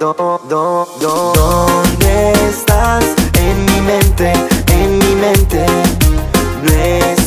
¿Dónde estás? En mi mente, en mi mente. No